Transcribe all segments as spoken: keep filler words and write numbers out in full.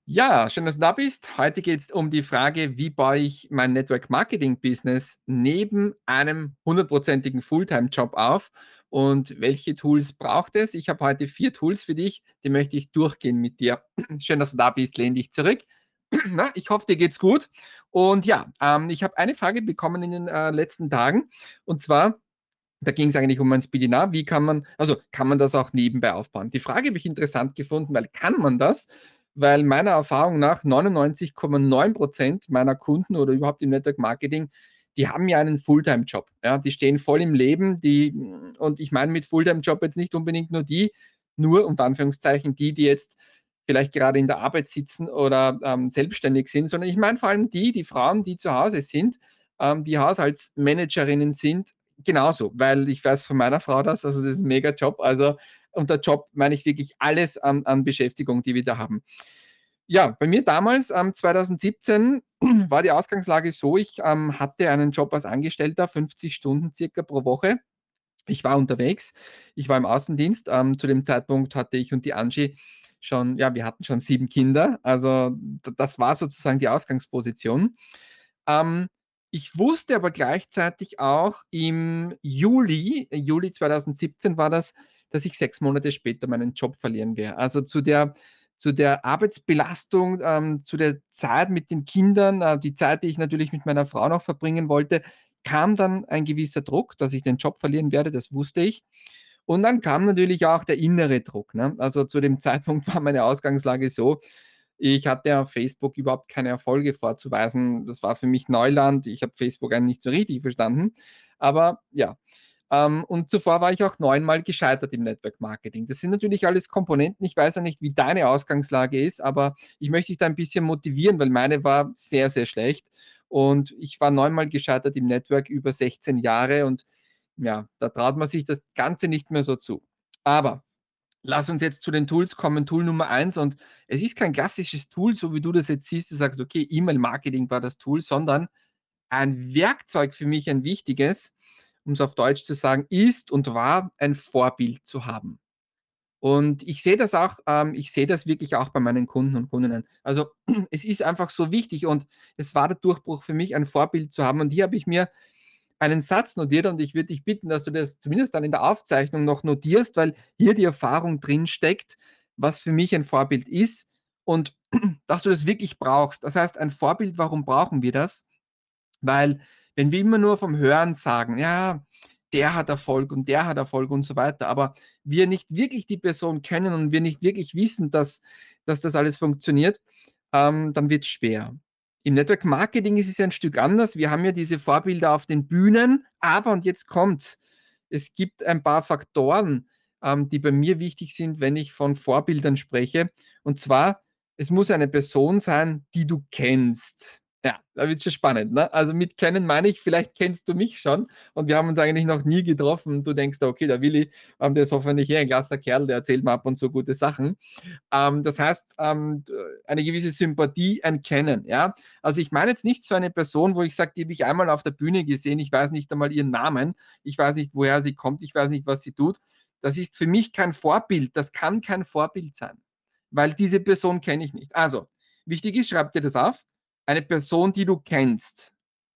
Ja, schön, dass du da bist. Heute geht es um die Frage, wie baue ich mein Network Marketing Business neben einem hundertprozentigen Fulltime-Job auf und welche Tools braucht es? Ich habe heute vier Tools für dich, die möchte ich durchgehen mit dir. Schön, dass du da bist. Lehn dich zurück. Na, ich hoffe, dir geht's gut. Und ja, ähm, ich habe eine Frage bekommen in den äh, letzten Tagen, und zwar, da ging es eigentlich um mein Speedinar. Wie kann man, also kann man das auch nebenbei aufbauen? Die Frage habe ich interessant gefunden, weil kann man das? Weil meiner Erfahrung nach neunundneunzig Komma neun Prozent meiner Kunden oder überhaupt im Network Marketing, die haben ja einen Fulltime-Job. Ja, die stehen voll im Leben. Die, und ich meine mit Fulltime-Job jetzt nicht unbedingt nur die, nur unter Anführungszeichen die, die jetzt vielleicht gerade in der Arbeit sitzen oder ähm, selbstständig sind, sondern ich meine vor allem die, die Frauen, die zu Hause sind, ähm, die Haushaltsmanagerinnen sind, genauso, weil ich weiß von meiner Frau das, also das ist ein mega Job. Also unter Job meine ich wirklich alles an, an Beschäftigung, die wir da haben. Ja, bei mir damals, ähm, zwanzig siebzehn, war die Ausgangslage so, ich ähm, hatte einen Job als Angestellter, fünfzig Stunden circa pro Woche. Ich war unterwegs, ich war im Außendienst. Ähm, zu dem Zeitpunkt hatte ich und die Angie schon, ja, wir hatten schon sieben Kinder. Also d- das war sozusagen die Ausgangsposition. Ähm, Ich wusste aber gleichzeitig auch im Juli, äh, Juli zwanzig siebzehn war das, dass ich sechs Monate später meinen Job verlieren werde. Also zu der, zu der Arbeitsbelastung, ähm, zu der Zeit mit den Kindern, äh, die Zeit, die ich natürlich mit meiner Frau noch verbringen wollte, kam dann ein gewisser Druck, dass ich den Job verlieren werde, das wusste ich. Und dann kam natürlich auch der innere Druck. Ne? Also zu dem Zeitpunkt war meine Ausgangslage so, ich hatte auf Facebook überhaupt keine Erfolge vorzuweisen. Das war für mich Neuland. Ich habe Facebook eigentlich nicht so richtig verstanden. Aber ja. Ähm, und zuvor war ich auch neunmal gescheitert im Network Marketing. Das sind natürlich alles Komponenten. Ich weiß ja nicht, wie deine Ausgangslage ist, aber ich möchte dich da ein bisschen motivieren, weil meine war sehr, sehr schlecht. Und ich war neunmal gescheitert im Network über sechzehn Jahre, und ja, da traut man sich das Ganze nicht mehr so zu. Aber lass uns jetzt zu den Tools kommen. Tool Nummer eins, und es ist kein klassisches Tool, so wie du das jetzt siehst, du sagst, okay, E-Mail-Marketing war das Tool, sondern ein Werkzeug für mich, ein wichtiges, um es auf Deutsch zu sagen, ist und war ein Vorbild zu haben. Und ich sehe das auch, ähm, ich sehe das wirklich auch bei meinen Kunden und Kundinnen. Also es ist einfach so wichtig, und es war der Durchbruch für mich, ein Vorbild zu haben. Und hier habe ich mir einen Satz notiert, und ich würde dich bitten, dass du das zumindest dann in der Aufzeichnung noch notierst, weil hier die Erfahrung drin steckt, was für mich ein Vorbild ist, und dass du das wirklich brauchst. Das heißt, ein Vorbild, warum brauchen wir das? Weil wenn wir immer nur vom Hören sagen, ja, der hat Erfolg und der hat Erfolg und so weiter, aber wir nicht wirklich die Person kennen und wir nicht wirklich wissen, dass, dass das alles funktioniert, ähm, dann wird es schwer. Im Network Marketing ist es ja ein Stück anders. Wir haben ja diese Vorbilder auf den Bühnen, aber, und jetzt kommt's, es gibt ein paar Faktoren, ähm, die bei mir wichtig sind, wenn ich von Vorbildern spreche. Und zwar, es muss eine Person sein, die du kennst. Ja, da wird schon spannend, ne? Also mit kennen meine ich, vielleicht kennst du mich schon und wir haben uns eigentlich noch nie getroffen und du denkst, okay, der Willi, ähm, der ist hoffentlich eher ein klasser Kerl, der erzählt mir ab und zu gute Sachen. Ähm, das heißt, ähm, eine gewisse Sympathie, ein Kennen, ja? Also ich meine jetzt nicht so eine Person, wo ich sage, die habe ich einmal auf der Bühne gesehen, ich weiß nicht einmal ihren Namen, ich weiß nicht, woher sie kommt, ich weiß nicht, was sie tut. Das ist für mich kein Vorbild, das kann kein Vorbild sein, weil diese Person kenne ich nicht. Also, wichtig ist, schreib dir das auf, eine Person, die du kennst.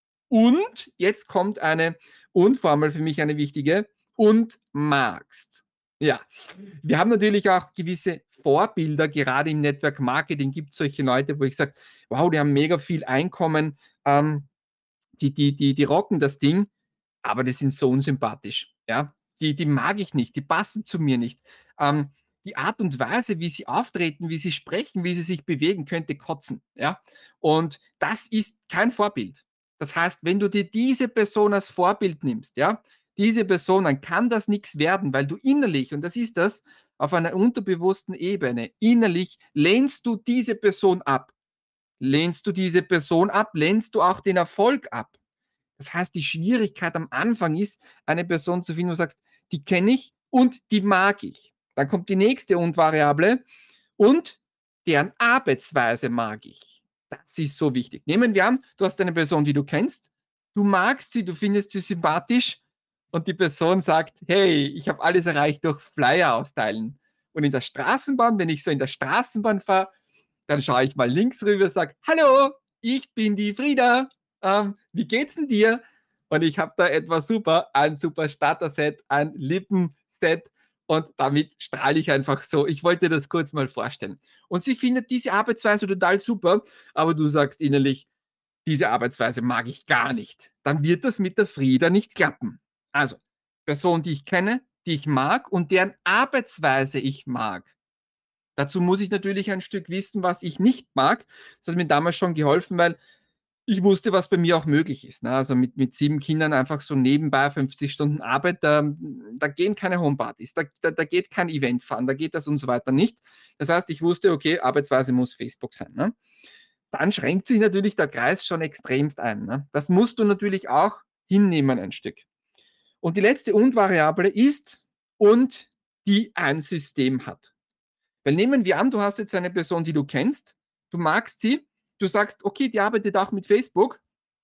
Und jetzt kommt eine Unformel für mich, eine wichtige, und magst. Ja, wir haben natürlich auch gewisse Vorbilder, gerade im Network Marketing gibt es solche Leute, wo ich sage, wow, die haben mega viel Einkommen, ähm, die, die, die, die rocken das Ding, aber die sind so unsympathisch. Ja, die, die mag ich nicht, die passen zu mir nicht. Ähm, die Art und Weise, wie sie auftreten, wie sie sprechen, wie sie sich bewegen, könnte kotzen. Ja, und das ist kein Vorbild. Das heißt, wenn du dir diese Person als Vorbild nimmst, ja, diese Person, dann kann das nichts werden, weil du innerlich, und das ist das, auf einer unterbewussten Ebene, innerlich lehnst du diese Person ab. Lehnst du diese Person ab, lehnst du auch den Erfolg ab. Das heißt, die Schwierigkeit am Anfang ist, eine Person zu finden, wo du sagst, die kenne ich und die mag ich. Dann kommt die nächste Und-Variable, und deren Arbeitsweise mag ich. Das ist so wichtig. Nehmen wir an, du hast eine Person, die du kennst, du magst sie, du findest sie sympathisch, und die Person sagt, hey, ich habe alles erreicht durch Flyer austeilen. Und in der Straßenbahn, wenn ich so in der Straßenbahn fahre, Dann schaue ich mal links rüber, sage: „Hallo, ich bin die Frieda. Ähm, wie geht's denn dir?“ Und ich habe da etwas super, ein super Starter-Set, ein Lippenset und damit strahle ich einfach so. Ich wollte dir das kurz mal vorstellen. Und sie findet diese Arbeitsweise total super, aber du sagst innerlich: „Diese Arbeitsweise mag ich gar nicht.“ Dann wird das mit der Frieda nicht klappen. Also, Person, die ich kenne, die ich mag und deren Arbeitsweise ich mag. Dazu muss ich natürlich ein Stück wissen, was ich nicht mag. Das hat mir damals schon geholfen, weil ich wusste, was bei mir auch möglich ist, ne? Also, mit mit sieben Kindern einfach so nebenbei fünfzig Stunden Arbeit, da da gehen keine Homepartys, da da da geht kein Event fahren, da geht das und so weiter nicht. Das heißt, ich wusste, okay, Arbeitsweise muss Facebook sein, ne? Dann schränkt sich natürlich der Kreis schon extremst ein, ne? Das musst du natürlich auch hinnehmen ein Stück. Und die letzte Und-Variable ist: und die ein System hat. Weil nehmen wir an, du hast jetzt eine Person, die du kennst, du magst sie, du sagst, okay, die arbeitet auch mit Facebook,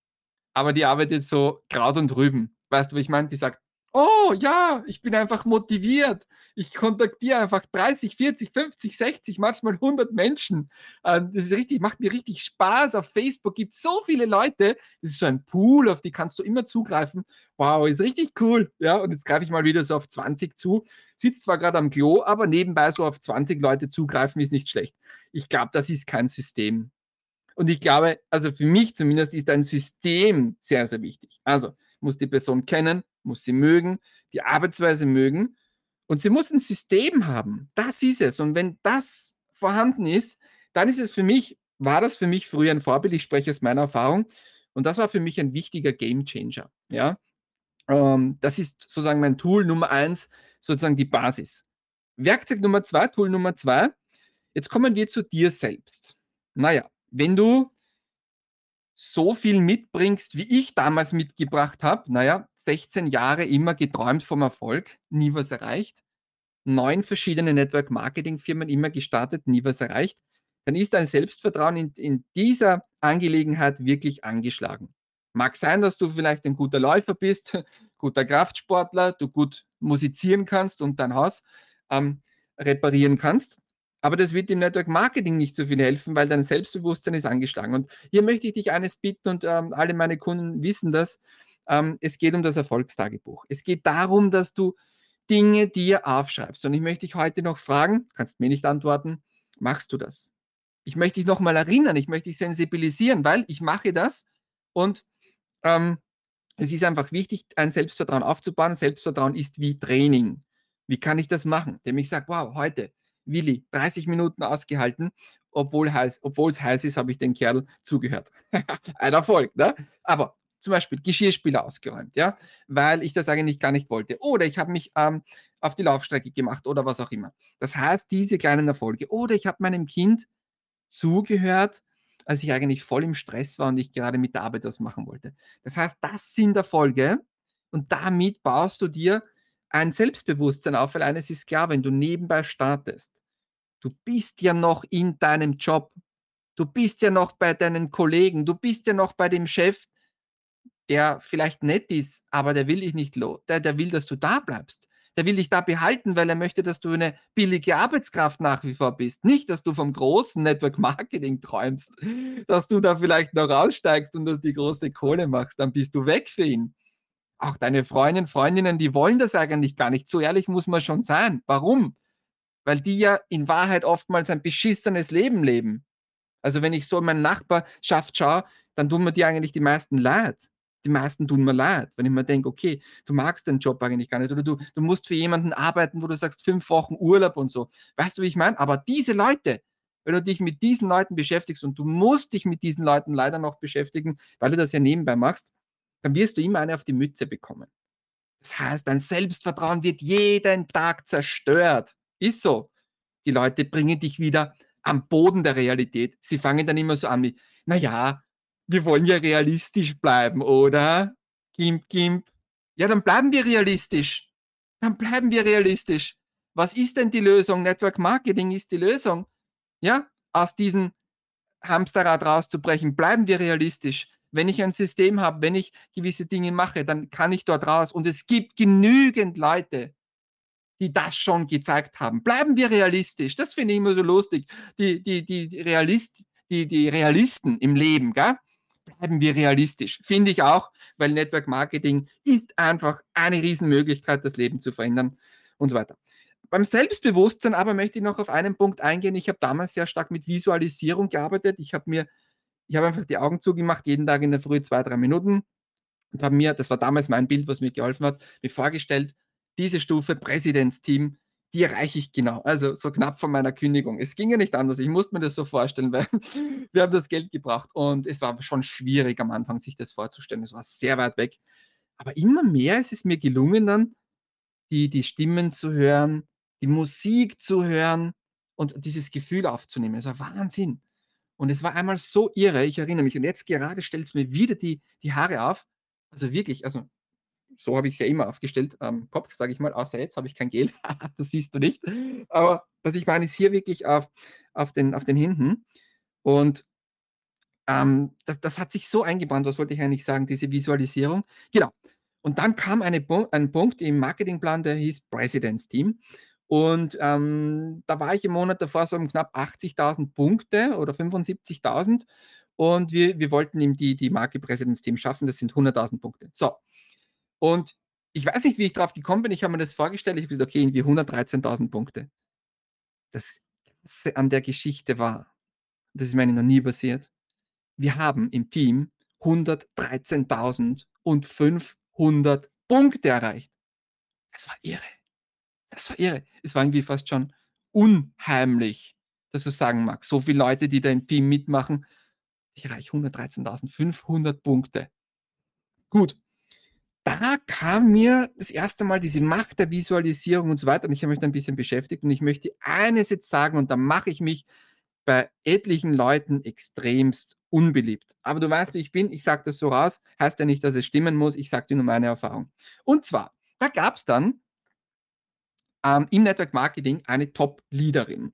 aber die arbeitet so Kraut und Rüben. Weißt du, wie ich meine? Die sagt: „Oh ja, ich bin einfach motiviert. Ich kontaktiere einfach dreißig, vierzig, fünfzig, sechzig, manchmal hundert Menschen. Ähm, das ist richtig macht mir richtig Spaß. Auf Facebook gibt's so viele Leute. Das ist so ein Pool, auf die kannst du immer zugreifen. Wow, ist richtig cool.“ Ja, und jetzt greife ich mal wieder so auf zwanzig zu. Sitzt zwar gerade am Klo, aber nebenbei so auf zwanzig Leute zugreifen ist nicht schlecht. Ich glaube, das ist kein System. Und ich glaube, also für mich zumindest ist ein System sehr, sehr wichtig. Also muss die Person kennen, muss sie mögen, die Arbeitsweise mögen und sie muss ein System haben. Das ist es. Und wenn das vorhanden ist, dann ist es für mich, war das für mich früher ein Vorbild. Ich spreche aus meiner Erfahrung. Und das war für mich ein wichtiger Gamechanger. Ja? Ähm, das ist sozusagen mein Tool Nummer eins, sozusagen die Basis. Werkzeug Nummer zwei, Tool Nummer zwei. Jetzt kommen wir zu dir selbst. Naja, wenn du so viel mitbringst, wie ich damals mitgebracht habe, naja, sechzehn Jahre immer geträumt vom Erfolg, nie was erreicht, neun verschiedene Network-Marketing-Firmen immer gestartet, nie was erreicht, dann ist dein Selbstvertrauen in, in dieser Angelegenheit wirklich angeschlagen. Mag sein, dass du vielleicht ein guter Läufer bist, guter Kraftsportler, du gut musizieren kannst und dein Haus ähm, reparieren kannst. Aber das wird im Network Marketing nicht so viel helfen, weil dein Selbstbewusstsein ist angeschlagen. Und hier möchte ich dich eines bitten und ähm, alle meine Kunden wissen das. Ähm, es geht um das Erfolgstagebuch. Es geht darum, dass du Dinge dir aufschreibst. Und ich möchte dich heute noch fragen, kannst mir nicht antworten, machst du das? Ich möchte dich noch mal erinnern, ich möchte dich sensibilisieren, weil ich mache das und ähm, es ist einfach wichtig, ein Selbstvertrauen aufzubauen. Selbstvertrauen ist wie Training. Wie kann ich das machen? Indem ich sage, wow, heute, Willi, dreißig Minuten ausgehalten, obwohl heiß, obwohl es heiß ist, habe ich den Kerl zugehört. Ein Erfolg, ne? Aber zum Beispiel Geschirrspüler ausgeräumt, ja, weil ich das eigentlich gar nicht wollte. Oder ich habe mich ähm, auf die Laufstrecke gemacht oder was auch immer. Das heißt, diese kleinen Erfolge. Oder ich habe meinem Kind zugehört, als ich eigentlich voll im Stress war und ich gerade mit der Arbeit was machen wollte. Das heißt, das sind Erfolge und damit baust du dir ein Selbstbewusstsein auf, weil eines ist klar, wenn du nebenbei startest, du bist ja noch in deinem Job, du bist ja noch bei deinen Kollegen, du bist ja noch bei dem Chef, der vielleicht nett ist, aber der will dich nicht los. Der, der will, dass du da bleibst. Der will dich da behalten, weil er möchte, dass du eine billige Arbeitskraft nach wie vor bist. Nicht, dass du vom großen Network Marketing träumst, dass du da vielleicht noch raussteigst und dass die große Kohle machst. Dann bist du weg für ihn. Auch deine Freundinnen, Freundinnen, die wollen das eigentlich gar nicht. So ehrlich muss man schon sein. Warum? Weil die ja in Wahrheit oftmals ein beschissenes Leben leben. Also wenn ich so in meine Nachbarschaft schaue, dann tun mir die eigentlich die meisten leid. Die meisten tun mir leid, wenn ich mir denke, okay, du magst den Job eigentlich gar nicht oder du, du musst für jemanden arbeiten, wo du sagst, fünf Wochen Urlaub und so. Weißt du, wie ich meine? Aber diese Leute, wenn du dich mit diesen Leuten beschäftigst und du musst dich mit diesen Leuten leider noch beschäftigen, weil du das ja nebenbei machst, dann wirst du immer eine auf die Mütze bekommen. Das heißt, dein Selbstvertrauen wird jeden Tag zerstört. Ist so. Die Leute bringen dich wieder am Boden der Realität. Sie fangen dann immer so an wie, naja, wir wollen ja realistisch bleiben, oder? Gimp, gimp. Ja, dann bleiben wir realistisch. Dann bleiben wir realistisch. Was ist denn die Lösung? Network Marketing ist die Lösung. Ja, aus diesem Hamsterrad rauszubrechen. Bleiben wir realistisch. Wenn ich ein System habe, wenn ich gewisse Dinge mache, dann kann ich dort raus. Und es gibt genügend Leute, die das schon gezeigt haben. Bleiben wir realistisch. Das finde ich immer so lustig. Die, die, die, die, Realist, die, die Realisten im Leben, gell? Bleiben wir realistisch. Finde ich auch, weil Network Marketing ist einfach eine Riesenmöglichkeit, das Leben zu verändern und so weiter. Beim Selbstbewusstsein aber möchte ich noch auf einen Punkt eingehen. Ich habe damals sehr stark mit Visualisierung gearbeitet. Ich habe mir, ich habe einfach die Augen zugemacht, jeden Tag in der Früh zwei, drei Minuten und habe mir, das war damals mein Bild, was mir geholfen hat, mir vorgestellt, diese Stufe Präsidentsteam, die erreiche ich genau. Also so knapp vor meiner Kündigung. Es ging ja nicht anders. Ich musste mir das so vorstellen, weil wir haben das Geld gebracht und es war schon schwierig am Anfang, sich das vorzustellen. Es war sehr weit weg. Aber immer mehr ist es mir gelungen, dann die, die Stimmen zu hören, die Musik zu hören und dieses Gefühl aufzunehmen. Es war Wahnsinn. Und es war einmal so irre, ich erinnere mich. Und jetzt gerade stellt es mir wieder die, die Haare auf. Also wirklich, also so habe ich es ja immer aufgestellt am Kopf, sage ich mal, außer jetzt habe ich kein Gel. Das siehst du nicht. Aber was ich meine, ist hier wirklich auf, auf, den, auf den Händen. Und ähm, das, das hat sich so eingebrannt, was wollte ich eigentlich sagen, diese Visualisierung. Genau. Und dann kam eine, ein Punkt im Marketingplan, der hieß President's Team. Und ähm, da war ich im Monat davor so um knapp achtzigtausend Punkte oder fünfundsiebzigtausend. Und wir, wir wollten ihm die, die Marke President's Team schaffen, das sind hunderttausend Punkte. So. Und ich weiß nicht, wie ich drauf gekommen bin. Ich habe mir das vorgestellt. Ich habe gesagt, okay, irgendwie hundertdreizehntausend Punkte. Das Krasse an der Geschichte war, das ist mir noch nie passiert, wir haben im Team hundertdreizehntausendfünfhundert Punkte erreicht. Das war irre. Das war irre. Es war irgendwie fast schon unheimlich, dass du sagen magst. So viele Leute, die da im Team mitmachen. Ich erreiche hundertdreizehntausendfünfhundert Punkte. Gut. Da kam mir das erste Mal diese Macht der Visualisierung und so weiter und ich habe mich da ein bisschen beschäftigt und ich möchte eines jetzt sagen und da mache ich mich bei etlichen Leuten extremst unbeliebt. Aber du weißt, wie ich bin, ich sage das so raus, heißt ja nicht, dass es stimmen muss, ich sage dir nur meine Erfahrung. Und zwar, da gab es dann ähm, im Network Marketing eine Top-Leaderin.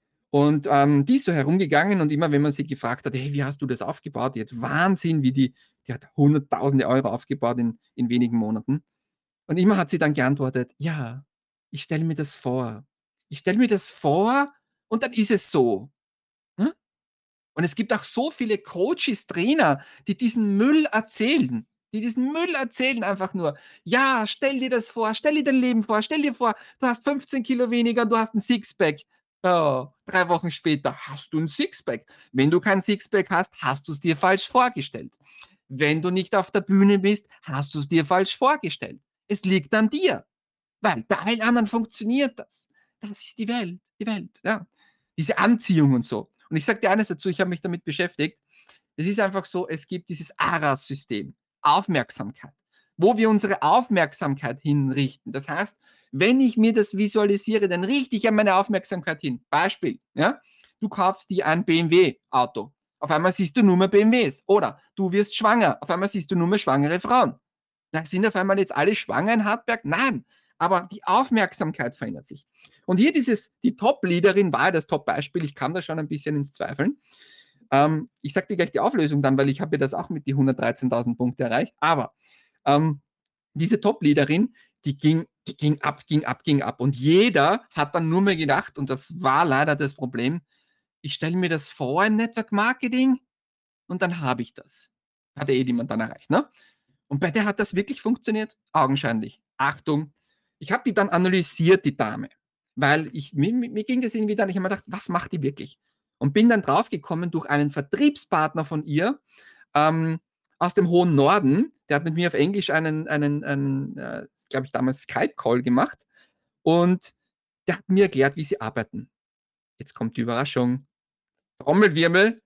Und ähm, die ist so herumgegangen und immer, wenn man sie gefragt hat, hey, wie hast du das aufgebaut? Die hat Wahnsinn, wie die, die hat hunderttausende Euro aufgebaut in, in wenigen Monaten. Und immer hat sie dann geantwortet, ja, ich stelle mir das vor. Ich stelle mir das vor und dann ist es so. Ne? Und es gibt auch so viele Coaches, Trainer, die diesen Müll erzählen. Die diesen Müll erzählen einfach nur. Ja, stell dir das vor, stell dir dein Leben vor, stell dir vor, du hast fünfzehn Kilo weniger, du hast ein Sixpack. Oh, drei Wochen später hast du ein Sixpack. Wenn du kein Sixpack hast, hast du es dir falsch vorgestellt. Wenn du nicht auf der Bühne bist, hast du es dir falsch vorgestellt. Es liegt an dir. Weil bei allen anderen funktioniert das. Das ist die Welt, die Welt, ja. Diese Anziehung und so. Und ich sage dir eines dazu, ich habe mich damit beschäftigt. Es ist einfach so, es gibt dieses ARAS-System, Aufmerksamkeit, wo wir unsere Aufmerksamkeit hinrichten. Das heißt, wenn ich mir das visualisiere, dann richte ich ja meine Aufmerksamkeit hin. Beispiel, ja, du kaufst dir ein B M W-Auto. Auf einmal siehst du nur mehr B M Ws. Oder du wirst schwanger. Auf einmal siehst du nur mehr schwangere Frauen. Na, sind auf einmal jetzt alle schwanger in Hartberg? Nein, aber die Aufmerksamkeit verändert sich. Und hier dieses, die Top-Leaderin war das Top-Beispiel. Ich kam da schon ein bisschen ins Zweifeln. Ähm, ich sage dir gleich die Auflösung dann, weil ich habe ja das auch mit die hundertdreizehntausend Punkte erreicht. Aber ähm, diese Top-Leaderin, die ging, die ging ab, ging ab, ging ab. Und jeder hat dann nur mehr gedacht, und das war leider das Problem, ich stelle mir das vor im Network Marketing und dann habe ich das. Hat ja eh jemand dann erreicht, ne? Und bei der hat das wirklich funktioniert? Augenscheinlich. Achtung, ich habe die dann analysiert, die Dame. Weil ich, mir, mir ging das irgendwie dann, ich habe mir gedacht, was macht die wirklich? Und bin dann draufgekommen durch einen Vertriebspartner von ihr ähm, aus dem hohen Norden. Der hat mit mir auf Englisch einen, einen, einen äh, glaube ich, damals Skype-Call gemacht. Und der hat mir erklärt, wie sie arbeiten. Jetzt kommt die Überraschung. Trommelwirbel,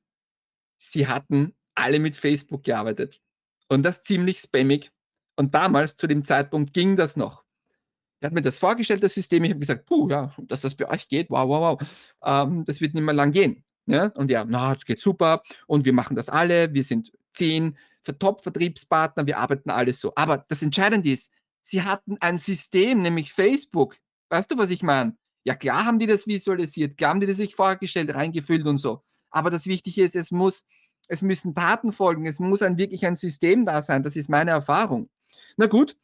sie hatten alle mit Facebook gearbeitet. Und das ziemlich spammig. Und damals, zu dem Zeitpunkt, ging das noch. Er hat mir das vorgestellt, das System. Ich habe gesagt, puh, ja, dass das bei euch geht, wow, wow, wow. Ähm, das wird nicht mehr lang gehen. Ja? Und ja, na, das geht super. Und wir machen das alle. Wir sind zehn Top-Vertriebspartner. Wir arbeiten alles so. Aber das Entscheidende ist, sie hatten ein System, nämlich Facebook. Weißt du, was ich meine? Ja, klar haben die das visualisiert. Klar haben die das sich vorgestellt, reingefüllt und so. Aber das Wichtige ist, es muss, es müssen Taten folgen. Es muss ein, wirklich ein System da sein. Das ist meine Erfahrung. Na gut,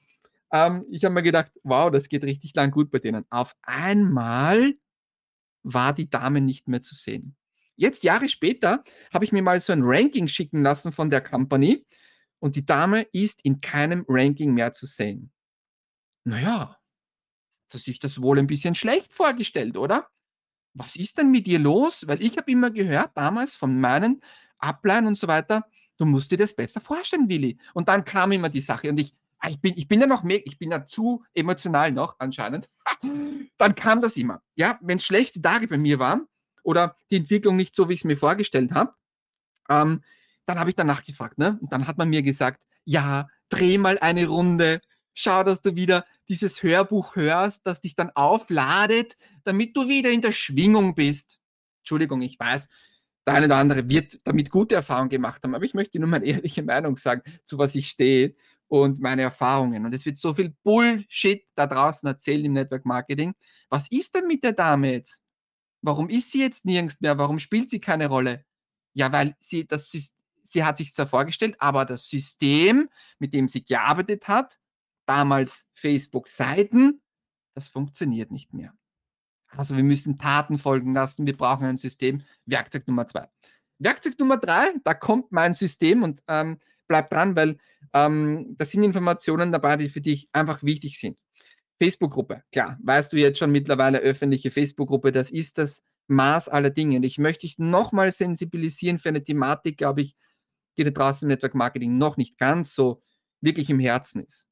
Ähm, ich habe mir gedacht: „Wow, das geht richtig lang gut bei denen.“ Auf einmal war die Dame nicht mehr zu sehen. Jetzt Jahre später habe ich mir mal so ein Ranking schicken lassen von der Company und die Dame ist in keinem Ranking mehr zu sehen. Na ja, hat sie sich das wohl ein bisschen schlecht vorgestellt, oder? Was ist denn mit ihr los? Weil ich habe immer gehört damals von meinen Upline und so weiter, du musst dir das besser vorstellen, Willi. Und dann kam immer die Sache und ich, ah, ich bin, ich bin ja noch mehr, ich bin ja zu emotional noch anscheinend. Dann kam das immer. Ja, wenn schlechte Tage bei mir waren oder die Entwicklung nicht so, wie ich es mir vorgestellt habe, ähm, dann habe ich danach gefragt, ne? Und dann hat man mir gesagt, ja, dreh mal eine Runde, schau, dass du wieder dieses Hörbuch hörst, das dich dann aufladet, damit du wieder in der Schwingung bist. Entschuldigung, ich weiß, der eine oder andere wird damit gute Erfahrungen gemacht haben, aber ich möchte nur meine ehrliche Meinung sagen, zu was ich stehe und meine Erfahrungen. Und es wird so viel Bullshit da draußen erzählt im Network Marketing. Was ist denn mit der Dame jetzt? Warum ist sie jetzt nirgends mehr? Warum spielt sie keine Rolle? Ja, weil sie das Sys sie hat sich zwar vorgestellt, aber das System, mit dem sie gearbeitet hat, damals Facebook-Seiten, das funktioniert nicht mehr. Also wir müssen Taten folgen lassen, wir brauchen ein System. Werkzeug Nummer zwei. Werkzeug Nummer drei, da kommt mein System und ähm, bleib dran, weil ähm, da sind Informationen dabei, die für dich einfach wichtig sind. Facebook-Gruppe, klar, weißt du jetzt schon mittlerweile, öffentliche Facebook-Gruppe, das ist das Maß aller Dinge. Und ich möchte dich nochmal sensibilisieren für eine Thematik, glaube ich, die da draußen im Network Marketing noch nicht ganz so wirklich im Herzen ist.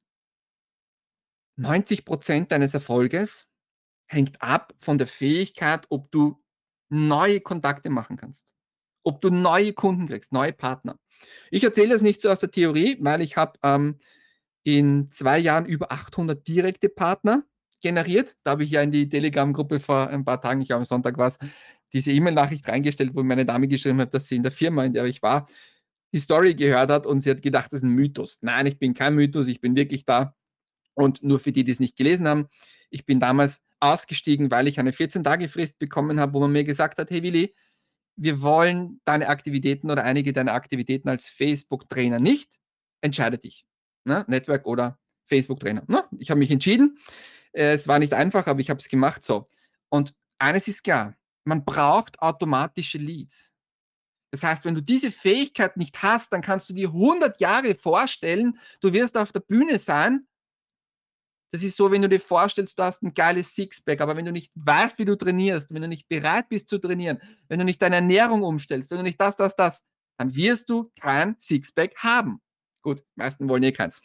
neunzig Prozent deines Erfolges hängt ab von der Fähigkeit, ob du neue Kontakte machen kannst, ob du neue Kunden kriegst, neue Partner. Ich erzähle das nicht so aus der Theorie, weil ich habe ähm, in zwei Jahren über achthundert direkte Partner generiert. Da habe ich ja in die Telegram-Gruppe vor ein paar Tagen, ich glaube am Sonntag war es, diese E-Mail-Nachricht reingestellt, wo meine Dame geschrieben hat, dass sie in der Firma, in der ich war, die Story gehört hat und sie hat gedacht, das ist ein Mythos. Nein, ich bin kein Mythos, ich bin wirklich da. Und nur für die, die es nicht gelesen haben, ich bin damals ausgestiegen, weil ich eine vierzehn-Tage-Frist bekommen habe, wo man mir gesagt hat, hey Willi, wir wollen deine Aktivitäten oder einige deiner Aktivitäten als Facebook-Trainer nicht. Entscheide dich. Ne? Network oder Facebook-Trainer. Ne? Ich habe mich entschieden. Es war nicht einfach, aber ich habe es gemacht so. Und eines ist klar, man braucht automatische Leads. Das heißt, wenn du diese Fähigkeit nicht hast, dann kannst du dir hundert Jahre vorstellen, du wirst auf der Bühne sein. Das ist so, wenn du dir vorstellst, du hast ein geiles Sixpack, aber wenn du nicht weißt, wie du trainierst, wenn du nicht bereit bist zu trainieren, wenn du nicht deine Ernährung umstellst, wenn du nicht das, das, das, dann wirst du kein Sixpack haben. Gut, die meisten wollen eh keins.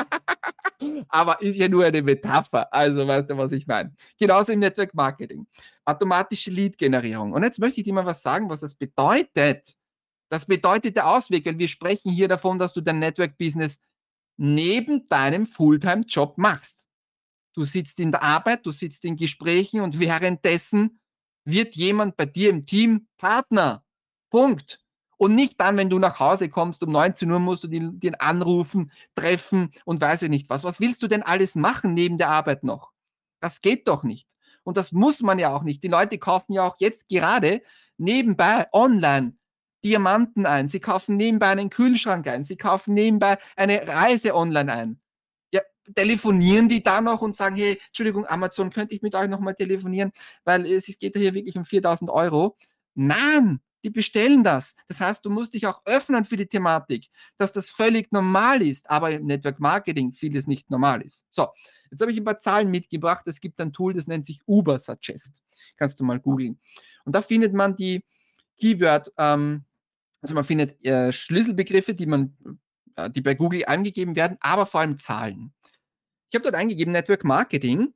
Aber ist ja nur eine Metapher. Also weißt du, was ich meine. Genauso im Network Marketing. Automatische Lead-Generierung. Und jetzt möchte ich dir mal was sagen, was das bedeutet. Das bedeutet der Ausweg, weil wir sprechen hier davon, dass du dein Network-Business neben deinem Fulltime-Job machst. Du sitzt in der Arbeit, du sitzt in Gesprächen und währenddessen wird jemand bei dir im Team Partner. Punkt. Und nicht dann, wenn du nach Hause kommst, um neunzehn Uhr musst du den, den anrufen, treffen und weiß ich nicht was. Was willst du denn alles machen neben der Arbeit noch? Das geht doch nicht. Und das muss man ja auch nicht. Die Leute kaufen ja auch jetzt gerade nebenbei online Diamanten ein. Sie kaufen nebenbei einen Kühlschrank ein. Sie kaufen nebenbei eine Reise online ein. Ja, telefonieren die da noch und sagen, hey, Entschuldigung, Amazon, könnte ich mit euch nochmal telefonieren, weil es geht ja hier wirklich um viertausend Euro. Nein, die bestellen das. Das heißt, du musst dich auch öffnen für die Thematik, dass das völlig normal ist, aber im Network Marketing vieles nicht normal ist. So, jetzt habe ich ein paar Zahlen mitgebracht. Es gibt ein Tool, das nennt sich Uber Suggest. Kannst du mal googeln. Und da findet man die Keyword, ähm, also man findet äh, Schlüsselbegriffe, die man, äh, die bei Google angegeben werden, aber vor allem Zahlen. Ich habe dort eingegeben Network Marketing.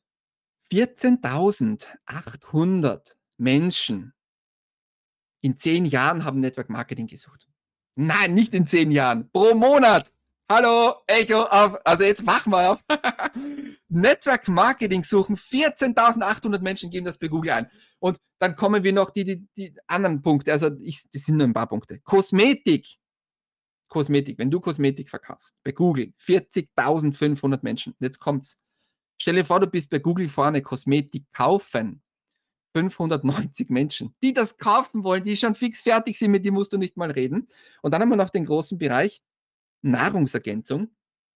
vierzehntausendachthundert Menschen in zehn Jahren haben Network Marketing gesucht. Nein, nicht in zehn Jahren. Pro Monat. Hallo, Echo auf. Also jetzt mach mal auf. Network Marketing suchen. vierzehntausendachthundert Menschen geben das bei Google ein. Und dann kommen wir noch die, die, die anderen Punkte. Also ich, das sind nur ein paar Punkte. Kosmetik. Kosmetik. Wenn du Kosmetik verkaufst, bei Google vierzigtausendfünfhundert Menschen. Jetzt kommt's. Stell dir vor, du bist bei Google vorne Kosmetik kaufen. fünfhundertneunzig Menschen, die das kaufen wollen, die schon fix fertig sind, mit denen musst du nicht mal reden. Und dann haben wir noch den großen Bereich Nahrungsergänzung.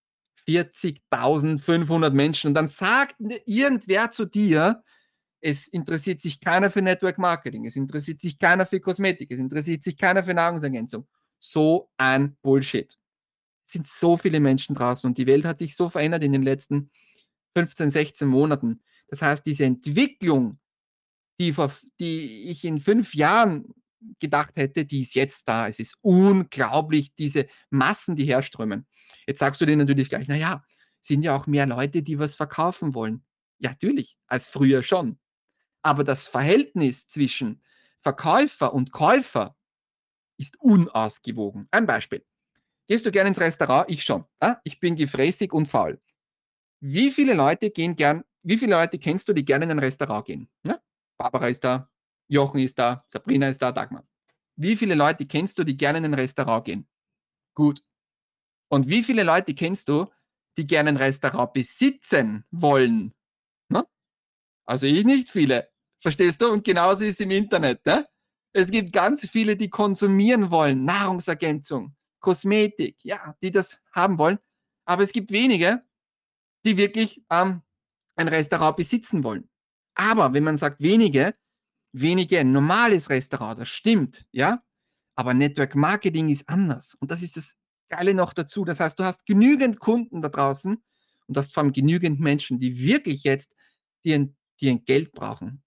vierzigtausendfünfhundert Menschen und dann sagt irgendwer zu dir, es interessiert sich keiner für Network Marketing, es interessiert sich keiner für Kosmetik, es interessiert sich keiner für Nahrungsergänzung. So ein Bullshit. Es sind so viele Menschen draußen und die Welt hat sich so verändert in den letzten fünfzehn, sechzehn Monaten. Das heißt, diese Entwicklung, die, vor, die ich in fünf Jahren gedacht hätte, die ist jetzt da. Es ist unglaublich, diese Massen, die herströmen. Jetzt sagst du dir natürlich gleich, naja, sind ja auch mehr Leute, die was verkaufen wollen. Ja, natürlich, als früher schon. Aber das Verhältnis zwischen Verkäufer und Käufer ist unausgewogen. Ein Beispiel. Gehst du gerne ins Restaurant? Ich schon. Ja? Ich bin gefräßig und faul. Wie viele Leute gehen gern, wie viele Leute kennst du, die gerne in ein Restaurant gehen? Ja? Barbara ist da, Jochen ist da, Sabrina ist da, Dagmar. Wie viele Leute kennst du, die gerne in ein Restaurant gehen? Gut. Und wie viele Leute kennst du, die gerne ein Restaurant besitzen wollen? Ne? Also ich nicht viele. Verstehst du? Und genauso ist es im Internet. Ne? Es gibt ganz viele, die konsumieren wollen, Nahrungsergänzung, Kosmetik, ja, die das haben wollen. Aber es gibt wenige, die wirklich ähm, ein Restaurant besitzen wollen. Aber wenn man sagt wenige, wenige ein normales Restaurant, das stimmt, ja. Aber Network Marketing ist anders. Und das ist das Geile noch dazu. Das heißt, du hast genügend Kunden da draußen und hast vor allem genügend Menschen, die wirklich jetzt dir, dir ein Geld brauchen.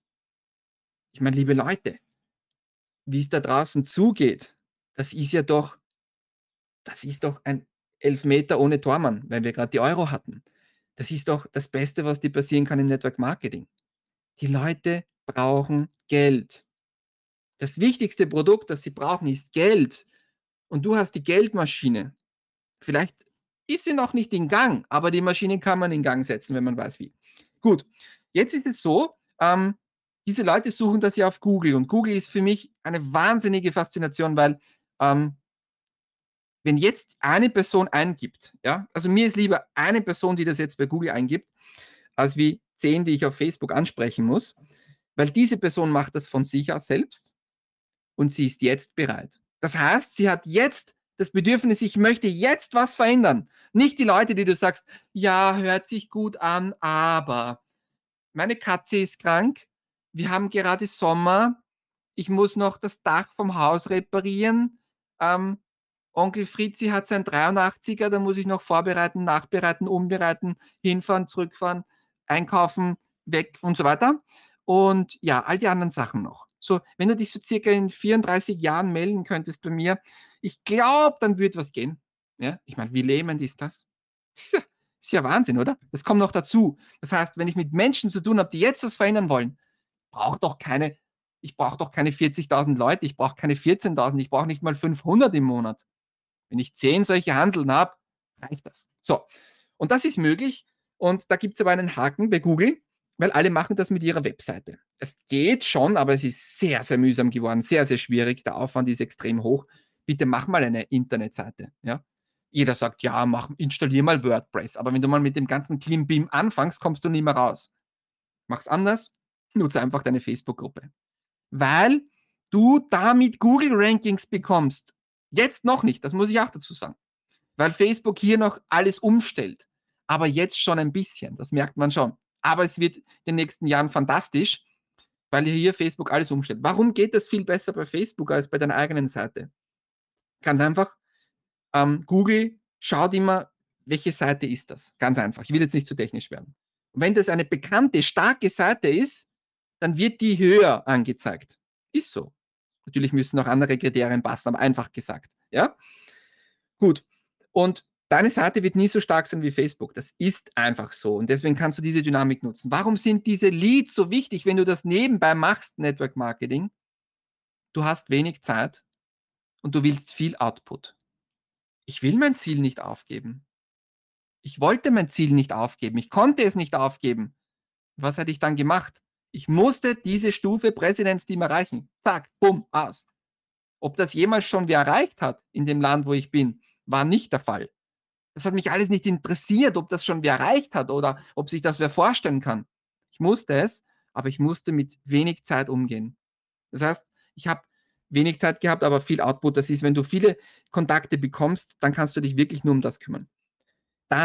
Ich meine, liebe Leute, wie es da draußen zugeht, das ist ja doch, das ist doch ein Elfmeter ohne Tormann, weil wir gerade die Euro hatten. Das ist doch das Beste, was dir passieren kann im Network Marketing. Die Leute brauchen Geld. Das wichtigste Produkt, das sie brauchen, ist Geld. Und du hast die Geldmaschine. Vielleicht ist sie noch nicht in Gang, aber die Maschine kann man in Gang setzen, wenn man weiß wie. Gut, jetzt ist es so, ähm, diese Leute suchen das ja auf Google und Google ist für mich eine wahnsinnige Faszination, weil ähm, wenn jetzt eine Person eingibt, ja, also mir ist lieber eine Person, die das jetzt bei Google eingibt, als wie zehn, die ich auf Facebook ansprechen muss, weil diese Person macht das von sich aus selbst und sie ist jetzt bereit. Das heißt, sie hat jetzt das Bedürfnis, ich möchte jetzt was verändern. Nicht die Leute, die du sagst, ja, hört sich gut an, aber meine Katze ist krank, wir haben gerade Sommer, ich muss noch das Dach vom Haus reparieren, ähm, Onkel Fritzi hat sein dreiundachtziger, da muss ich noch vorbereiten, nachbereiten, umbereiten, hinfahren, zurückfahren, einkaufen, weg und so weiter. Und ja, all die anderen Sachen noch. So, wenn du dich so circa in vierunddreißig Jahren melden könntest bei mir, ich glaube, dann wird was gehen. Ja, ich meine, wie lähmend ist das? Das ist ja, ist ja Wahnsinn, oder? Das kommt noch dazu. Das heißt, wenn ich mit Menschen zu tun habe, die jetzt was verändern wollen, brauche doch keine, ich brauche doch keine vierzigtausend Leute, ich brauche keine vierzehntausend, ich brauche nicht mal fünfhundert im Monat. Wenn ich zehn solche Handeln habe, reicht das. So, und das ist möglich. Und da gibt es aber einen Haken bei Google, weil alle machen das mit ihrer Webseite. Es geht schon, aber es ist sehr, sehr mühsam geworden, sehr, sehr schwierig. Der Aufwand ist extrem hoch. Bitte mach mal eine Internetseite. Ja? Jeder sagt, ja, mach, installier mal WordPress. Aber wenn du mal mit dem ganzen Klimbim anfängst, kommst du nie mehr raus. Mach's anders, nutze einfach deine Facebook-Gruppe. Weil du damit Google-Rankings bekommst. Jetzt noch nicht, das muss ich auch dazu sagen. Weil Facebook hier noch alles umstellt. Aber jetzt schon ein bisschen, das merkt man schon. Aber es wird in den nächsten Jahren fantastisch, weil hier Facebook alles umstellt. Warum geht das viel besser bei Facebook als bei deiner eigenen Seite? Ganz einfach, ähm, Google schaut immer, welche Seite ist das? Ganz einfach, ich will jetzt nicht zu technisch werden. Und wenn das eine bekannte, starke Seite ist, dann wird die höher angezeigt. Ist so. Natürlich müssen noch andere Kriterien passen, aber einfach gesagt. Ja? Gut. Und deine Seite wird nie so stark sein wie Facebook. Das ist einfach so. Und deswegen kannst du diese Dynamik nutzen. Warum sind diese Leads so wichtig, wenn du das nebenbei machst, Network Marketing? Du hast wenig Zeit und du willst viel Output. Ich will mein Ziel nicht aufgeben. Ich wollte mein Ziel nicht aufgeben. Ich konnte es nicht aufgeben. Was hätte ich dann gemacht? Ich musste diese Stufe Präsidentsteam erreichen. Zack, bumm, aus. Ob das jemals schon wer erreicht hat in dem Land, wo ich bin, war nicht der Fall. Das hat mich alles nicht interessiert, ob das schon wer erreicht hat oder ob sich das wer vorstellen kann. Ich musste es, aber ich musste mit wenig Zeit umgehen. Das heißt, ich habe wenig Zeit gehabt, aber viel Output. Das ist, wenn du viele Kontakte bekommst, dann kannst du dich wirklich nur um das kümmern. Dann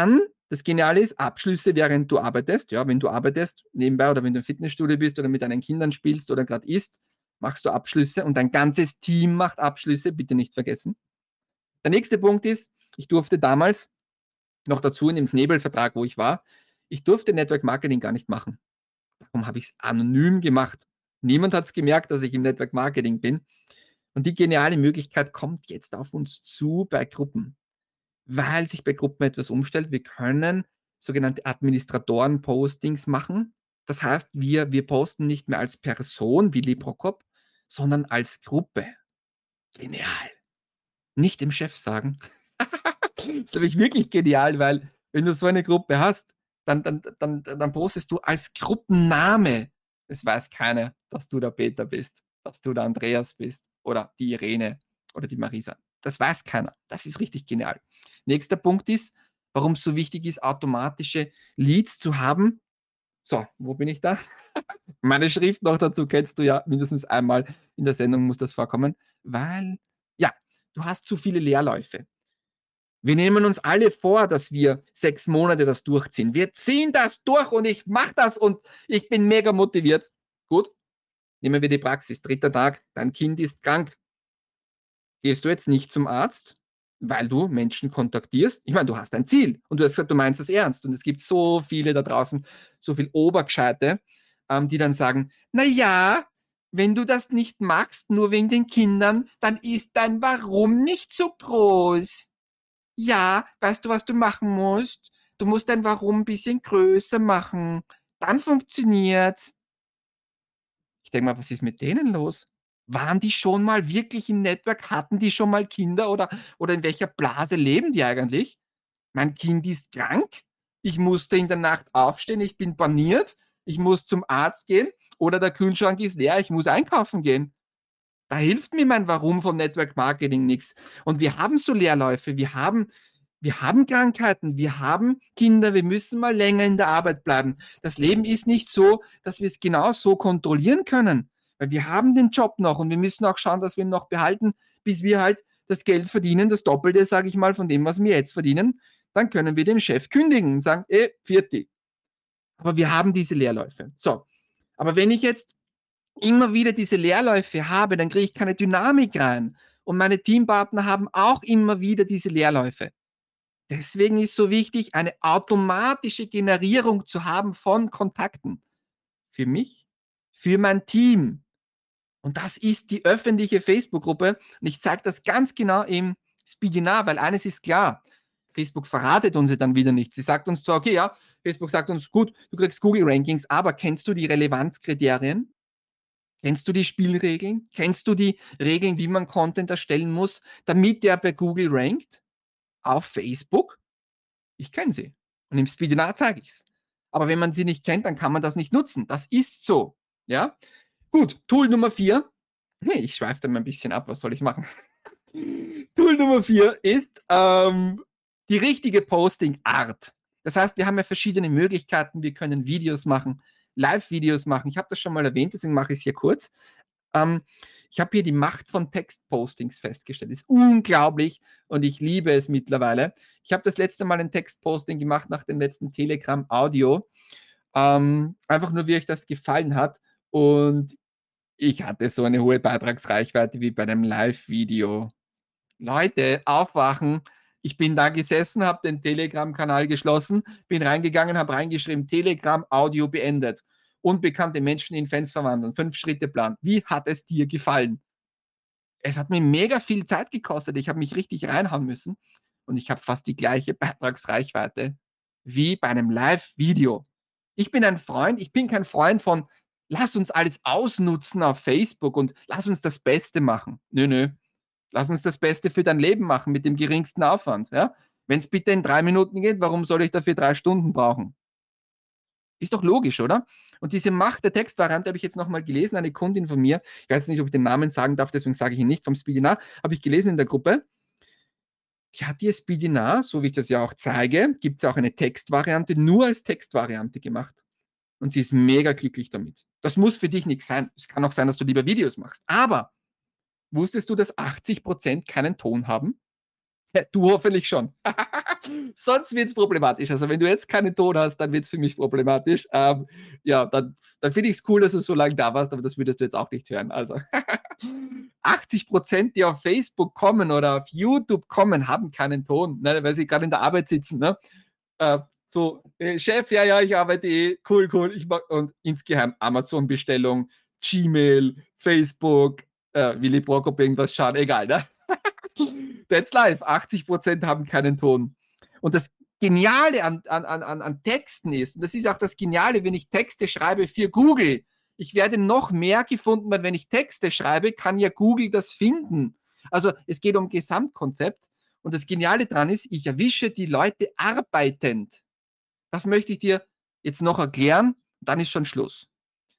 Das Geniale ist, Abschlüsse, während du arbeitest, ja, wenn du arbeitest, nebenbei oder wenn du im Fitnessstudio bist oder mit deinen Kindern spielst oder gerade isst, machst du Abschlüsse und dein ganzes Team macht Abschlüsse, bitte nicht vergessen. Der nächste Punkt ist, ich durfte damals noch dazu in dem Knebelvertrag, wo ich war, ich durfte Network Marketing gar nicht machen. Darum habe ich es anonym gemacht. Niemand hat es gemerkt, dass ich im Network Marketing bin. Und die geniale Möglichkeit kommt jetzt auf uns zu bei Gruppen, weil sich bei Gruppen etwas umstellt. Wir können sogenannte Administratoren-Postings machen. Das heißt, wir, wir posten nicht mehr als Person wie Liprokop, sondern als Gruppe. Genial. Nicht dem Chef sagen. Das ist nämlich wirklich genial, weil wenn du so eine Gruppe hast, dann, dann, dann, dann postest du als Gruppenname. Es weiß keiner, dass du der Peter bist, dass du der Andreas bist oder die Irene oder die Marisa. Das weiß keiner. Das ist richtig genial. Nächster Punkt ist, warum es so wichtig ist, automatische Leads zu haben. So, wo bin ich da? Meine Schrift noch dazu kennst du ja mindestens einmal in der Sendung muss das vorkommen, weil, ja, du hast zu viele Leerläufe. Wir nehmen uns alle vor, dass wir sechs Monate das durchziehen. Wir ziehen das durch und ich mache das und ich bin mega motiviert. Gut, nehmen wir die Praxis. Dritter Tag, dein Kind ist krank. Gehst du jetzt nicht zum Arzt, weil du Menschen kontaktierst? Ich meine, du hast ein Ziel und du hast gesagt, du meinst es ernst. Und es gibt so viele da draußen, so viel Obergescheite, ähm, die dann sagen, na ja, wenn du das nicht magst, nur wegen den Kindern, dann ist dein Warum nicht so groß. Ja, weißt du, was du machen musst? Du musst dein Warum ein bisschen größer machen. Dann funktioniert's. Ich denke mal, was ist mit denen los? Waren die schon mal wirklich im Network? Hatten die schon mal Kinder oder, oder in welcher Blase leben die eigentlich? Mein Kind ist krank. Ich musste in der Nacht aufstehen. Ich bin paniert. Ich muss zum Arzt gehen. Oder der Kühlschrank ist leer. Ich muss einkaufen gehen. Da hilft mir mein Warum von Network Marketing nichts. Und wir haben so Leerläufe. Wir haben, wir haben Krankheiten. Wir haben Kinder. Wir müssen mal länger in der Arbeit bleiben. Das Leben ist nicht so, dass wir es genau so kontrollieren können. Weil wir haben den Job noch und wir müssen auch schauen, dass wir ihn noch behalten, bis wir halt das Geld verdienen, das Doppelte, sage ich mal, von dem, was wir jetzt verdienen. Dann können wir dem Chef kündigen und sagen, eh, Vierti. Aber wir haben diese Leerläufe. So, aber wenn ich jetzt immer wieder diese Leerläufe habe, dann kriege ich keine Dynamik rein. Und meine Teampartner haben auch immer wieder diese Leerläufe. Deswegen ist so wichtig, eine automatische Generierung zu haben von Kontakten. Für mich, für mein Team. Und das ist die öffentliche Facebook-Gruppe. Und ich zeige das ganz genau im Speedinar, weil eines ist klar. Facebook verratet uns ja dann wieder nicht. Sie sagt uns zwar, okay, ja, Facebook sagt uns, gut, du kriegst Google-Rankings, aber kennst du die Relevanzkriterien? Kennst du die Spielregeln? Kennst du die Regeln, wie man Content erstellen muss, damit der bei Google rankt? Auf Facebook? Ich kenne sie. Und im Speedinar zeige ich es. Aber wenn man sie nicht kennt, dann kann man das nicht nutzen. Das ist so. Ja? Gut, Tool Nummer vier. Nee, ich schweife da mal ein bisschen ab. Was soll ich machen? Tool Nummer vier ist ähm, die richtige Posting-Art. Das heißt, wir haben ja verschiedene Möglichkeiten. Wir können Videos machen, Live-Videos machen. Ich habe das schon mal erwähnt, deswegen mache ich es hier kurz. Ähm, ich habe hier die Macht von Textpostings festgestellt. Das ist unglaublich und ich liebe es mittlerweile. Ich habe das letzte Mal ein Textposting gemacht nach dem letzten Telegram-Audio. Ähm, einfach nur, wie euch das gefallen hat. Und ich hatte so eine hohe Beitragsreichweite wie bei einem Live-Video. Leute, aufwachen. Ich bin da gesessen, habe den Telegram-Kanal geschlossen, bin reingegangen, habe reingeschrieben, Telegram-Audio beendet. Unbekannte Menschen in Fans verwandeln. Fünf-Schritte-Plan. Wie hat es dir gefallen? Es hat mir mega viel Zeit gekostet. Ich habe mich richtig reinhauen müssen. Und ich habe fast die gleiche Beitragsreichweite wie bei einem Live-Video. Ich bin ein Freund, ich bin kein Freund von, lass uns alles ausnutzen auf Facebook und lass uns das Beste machen. Nö, nö. Lass uns das Beste für dein Leben machen mit dem geringsten Aufwand. Ja? Wenn es bitte in drei Minuten geht, warum soll ich dafür drei Stunden brauchen? Ist doch logisch, oder? Und diese Macht der Textvariante habe ich jetzt nochmal gelesen. Eine Kundin von mir, ich weiß nicht, ob ich den Namen sagen darf, deswegen sage ich ihn nicht, vom Speedinar, habe ich gelesen in der Gruppe. Die hat ihr Speedinar, so wie ich das ja auch zeige, gibt es auch eine Textvariante, nur als Textvariante gemacht. Und sie ist mega glücklich damit. Das muss für dich nichts sein. Es kann auch sein, dass du lieber Videos machst. Aber wusstest du, dass achtzig Prozent keinen Ton haben? Ja, du hoffentlich schon. Sonst wird's problematisch. Also, wenn du jetzt keinen Ton hast, dann wird's für mich problematisch. Ähm, ja, dann dann finde ich's cool, dass du so lange da warst, aber das würdest du jetzt auch nicht hören. Also, achtzig Prozent, die auf Facebook kommen oder auf YouTube kommen, haben keinen Ton, ne, weil sie grad in der Arbeit sitzen, ne? Äh, so: „Äh, Chef, ja, ja, ich arbeite eh. Cool, cool, ich mache“ und insgeheim Amazon-Bestellung, Gmail, Facebook, äh, Willy Prokop irgendwas schauen, egal, ne? That's life. achtzig Prozent haben keinen Ton. Und das Geniale an an an an an Texten ist und das ist auch das Geniale, wenn ich Texte schreibe für Google. Ich werde noch mehr gefunden, weil wenn ich Texte schreibe, kann ja Google das finden. Also, es geht um Gesamtkonzept und das Geniale dran ist, ich erwische die Leute arbeitend. Das möchte ich dir jetzt noch erklären, dann ist schon Schluss.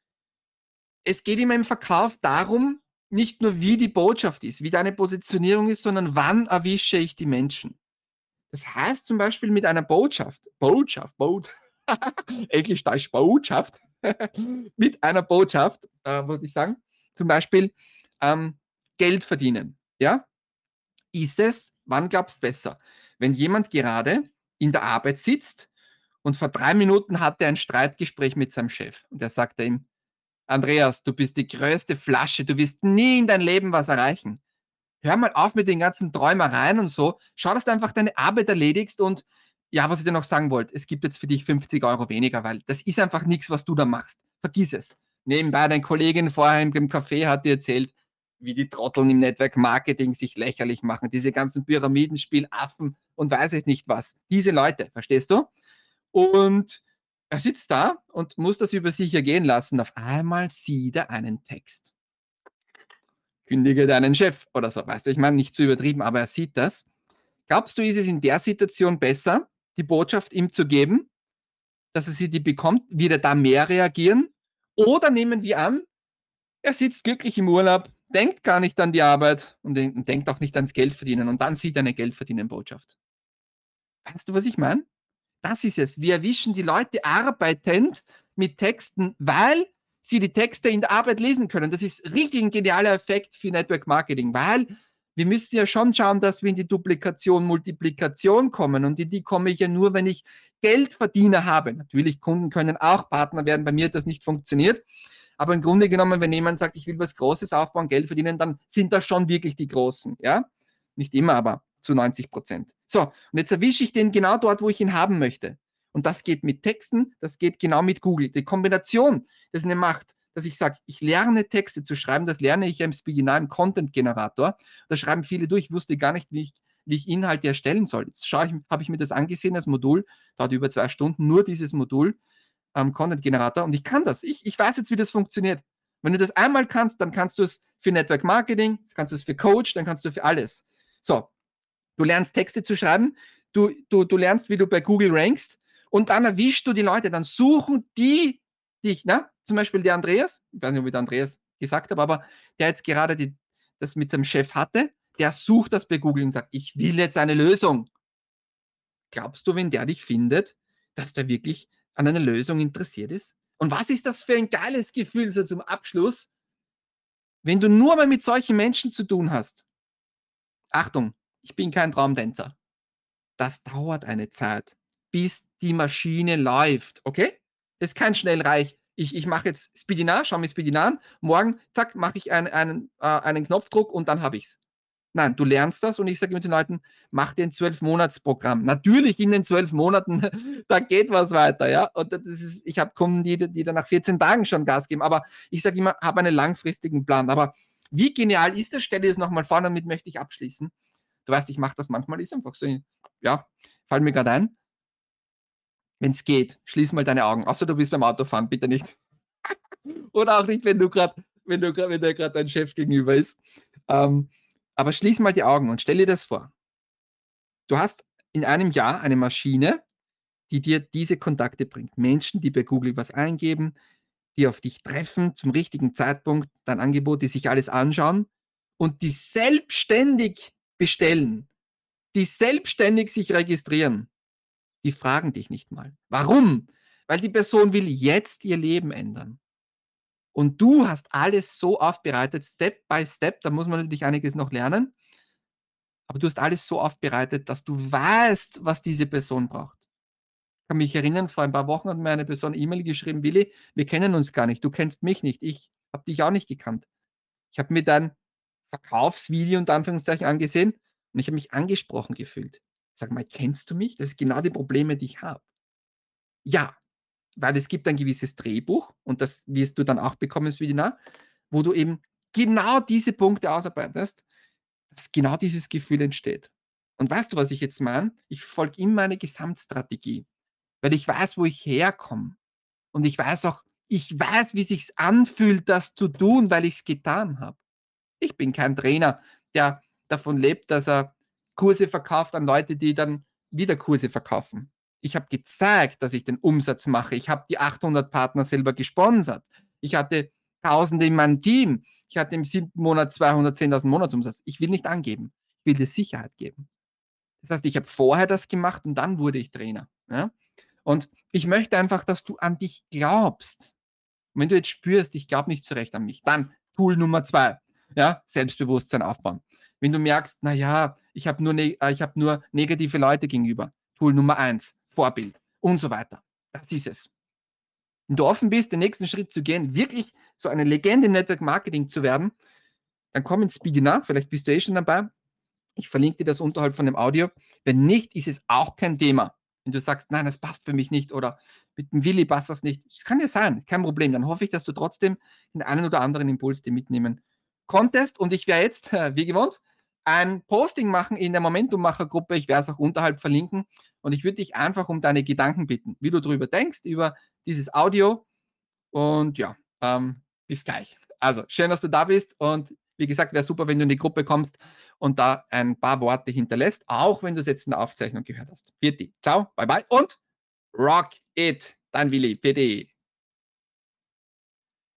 Es geht immer im Verkauf darum, nicht nur wie die Botschaft ist, wie deine Positionierung ist, sondern wann erwische ich die Menschen. Das heißt zum Beispiel mit einer Botschaft Botschaft, Bot Englisch, Deutsch, Botschaft. Mit einer Botschaft, äh, wollte ich sagen, zum Beispiel, ähm, Geld verdienen, ja? Ist es wann glaubst besser? Wenn jemand gerade in der Arbeit sitzt und vor drei Minuten hat er ein Streitgespräch mit seinem Chef und der sagt er ihm: „Andreas, du bist die größte Flasche, du wirst nie in deinem Leben was erreichen. Hör mal auf mit den ganzen Träumereien und so. Schau, dass du einfach deine Arbeit erledigst und ja, was ich dir noch sagen wollte, es gibt jetzt für dich fünfzig Euro weniger, weil das ist einfach nix, was du da machst. Vergiss es.“ Nebenbei, deine Kollegin vorher im im Café hat dir erzählt, wie die Trotteln im Network Marketing sich lächerlich machen, diese ganzen Pyramidenspielaffen und weiß ich nicht was. Diese Leute, verstehst du? Und er sitzt da und muss das über sich ergehen lassen. Auf einmal sieht er einen Text. „Kündige deinen Chef“ oder so, weißt du? Ich meine, nicht zu übertrieben, aber er sieht das. Glaubst du, ist es in der Situation besser, die Botschaft ihm zu geben, dass er sie die bekommt? Wird er da mehr reagieren? Oder nehmen wir an, er sitzt glücklich im Urlaub, denkt gar nicht an die Arbeit und den denkt auch nicht ans Geldverdienen und dann sieht er eine Geldverdienen-Botschaft. Weißt du, was ich meine? Das ist es. Wir erwischen die Leute arbeitend mit Texten, weil sie die Texte in der Arbeit lesen können. Das ist richtig ein genialer Effekt für Network Marketing, weil wir müssen ja schon schauen, dass wir in die Duplikation, Multiplikation kommen und in die komme ich ja nur, wenn ich Geldverdiener habe. Natürlich, Kunden können auch Partner werden, bei mir hat das nicht funktioniert, aber im Grunde genommen, wenn jemand sagt, ich will was Großes aufbauen, Geld verdienen, dann sind das schon wirklich die Großen, ja? Nicht immer, aber zu neunzig Prozent. So, und jetzt erwische ich den genau dort, wo ich ihn haben möchte. Und das geht mit Texten, das geht genau mit Google. Die Kombination, das eine macht, dass ich sage, ich lerne Texte zu schreiben, das lerne ich ja im Spieginal, im Content-Generator. Da schreiben viele durch, ich wusste gar nicht, wie ich, wie ich Inhalte erstellen soll. Jetzt schaue ich, habe ich mir das angesehen, das Modul, dauert über zwei Stunden, nur dieses Modul am Content-Generator und ich kann das. Ich, ich weiß jetzt, wie das funktioniert. Wenn du das einmal kannst, dann kannst du es für Network Marketing, kannst du es für Coach, dann kannst du für alles. So, du lernst Texte zu schreiben, du, du, du lernst, wie du bei Google rankst und dann erwischst du die Leute, dann suchen die dich, ne? Zum Beispiel der Andreas, ich weiß nicht, ob ich der Andreas gesagt habe, aber der jetzt gerade die, das mit dem Chef hatte, der sucht das bei Google und sagt, ich will jetzt eine Lösung. Glaubst du, wenn der dich findet, dass der wirklich an einer Lösung interessiert ist? Und was ist das für ein geiles Gefühl so zum Abschluss, wenn du nur mal mit solchen Menschen zu tun hast? Achtung, ich bin kein Traumtänzer. Das dauert eine Zeit, bis die Maschine läuft, okay? Das ist kein Schnellreich. Ich, ich mache jetzt Speedinar, schau mir Speedinar an, morgen, zack, mache ich einen, einen, äh, einen Knopfdruck und dann habe ich's. Nein, du lernst das und ich sage immer den Leuten, mach dir ein zwölf-Monats-Programm. Natürlich in den zwölf Monaten, da geht was weiter, ja. Und das ist, ich habe Kunden, die, die dann nach vierzehn Tagen schon Gas geben, aber ich sage immer, habe einen langfristigen Plan. Aber wie genial ist das? Stell dir das nochmal vor, damit möchte ich abschließen. Du weißt, ich mache das manchmal, ist einfach so, ja, fällt mir gerade ein. Wenn es geht, schließ mal deine Augen, außer du bist beim Autofahren, bitte nicht. Oder auch nicht, wenn du gerade, wenn du grad, wenn der gerade dein Chef gegenüber ist. Ähm, aber schließ mal die Augen und stell dir das vor. Du hast in einem Jahr eine Maschine, die dir diese Kontakte bringt. Menschen, die bei Google was eingeben, die auf dich treffen zum richtigen Zeitpunkt, dein Angebot, die sich alles anschauen und die selbstständig bestellen, die selbstständig sich registrieren. Die fragen dich nicht mal. Warum? Weil die Person will jetzt ihr Leben ändern. Und du hast alles so aufbereitet, Step by Step, da muss man natürlich einiges noch lernen, aber du hast alles so aufbereitet, dass du weißt, was diese Person braucht. Ich kann mich erinnern, vor ein paar Wochen hat mir eine Person E-Mail geschrieben: „Willi, wir kennen uns gar nicht. Du kennst mich nicht. Ich habe dich auch nicht gekannt. Ich habe mir dein Verkaufsvideo unter Anführungszeichen angesehen und ich habe mich angesprochen gefühlt. Sag mal, kennst du mich? Das sind genau die Probleme, die ich habe. Ja, weil es gibt ein gewisses Drehbuch und das wirst du dann auch bekommen als Webinar, wo du eben genau diese Punkte ausarbeitest, dass genau dieses Gefühl entsteht. Und weißt du, was ich jetzt meine? Ich folge immer eine Gesamtstrategie, weil ich weiß, wo ich herkomme. Und ich weiß auch, ich weiß, wie sich's anfühlt, das zu tun, weil ich's getan habe. Ich bin kein Trainer, der davon lebt, dass er Kurse verkauft an Leute, die dann wieder Kurse verkaufen. Ich habe gezeigt, dass ich den Umsatz mache. Ich habe die achthundert Partner selber gesponsert. Ich hatte Tausende in meinem Team. Ich hatte im siebten Monat zweihundertzehntausend Monatsumsatz. Ich will nicht angeben. Ich will dir Sicherheit geben. Das heißt, ich habe vorher das gemacht und dann wurde ich Trainer. Ja? Und ich möchte einfach, dass du an dich glaubst. Und wenn du jetzt spürst, ich glaube nicht so recht an mich, dann Tool Nummer zwei, ja, Selbstbewusstsein aufbauen. Wenn du merkst, naja, ich habe nur, ne äh, ich hab nur negative Leute gegenüber, Tool Nummer eins, Vorbild und so weiter. Das ist es. Wenn du offen bist, den nächsten Schritt zu gehen, wirklich so eine Legende im Network Marketing zu werden, dann komm ins Webinar, vielleicht bist du eh schon dabei. Ich verlinke dir das unterhalb von dem Audio. Wenn nicht, ist es auch kein Thema. Wenn du sagst, nein, das passt für mich nicht oder mit dem Willi passt das nicht, das kann ja sein, kein Problem. Dann hoffe ich, dass du trotzdem den einen oder anderen Impuls dir mitnehmen konntest. Und ich werde jetzt, äh, wie gewohnt, ein Posting machen in der Momentummacher-Gruppe. Ich werde es auch unterhalb verlinken. Und ich würde dich einfach um deine Gedanken bitten, wie du darüber denkst, über dieses Audio. Und ja, ähm, bis gleich. Also, schön, dass du da bist. Und wie gesagt, wäre super, wenn du in die Gruppe kommst und da ein paar Worte hinterlässt, auch wenn du es jetzt in der Aufzeichnung gehört hast. Vierte. Ciao, bye bye und rock it. Dein Willi, P D.